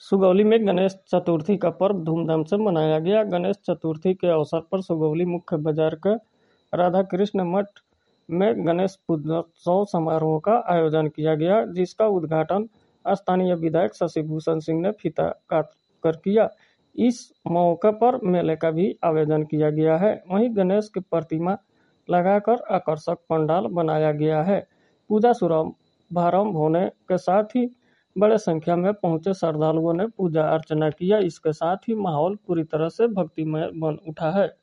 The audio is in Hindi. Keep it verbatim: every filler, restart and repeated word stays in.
सुगौली में गणेश चतुर्थी का पर्व धूमधाम से मनाया गया। गणेश चतुर्थी के अवसर पर सुगौली मुख्य बाजार के राधा कृष्ण मठ में गणेश पूजोत्सव समारोह का आयोजन किया गया, जिसका उद्घाटन स्थानीय विधायक शशि भूषण सिंह ने फीता काट कर किया। इस मौके पर मेले का भी आयोजन किया गया है। वहीं गणेश की प्रतिमा लगाकर आकर्षक पंडाल बनाया गया है। पूजा शुभारंभ होने के साथ ही बड़े संख्या में पहुंचे श्रद्धालुओं ने पूजा अर्चना किया। इसके साथ ही माहौल पूरी तरह से भक्तिमय बन उठा है।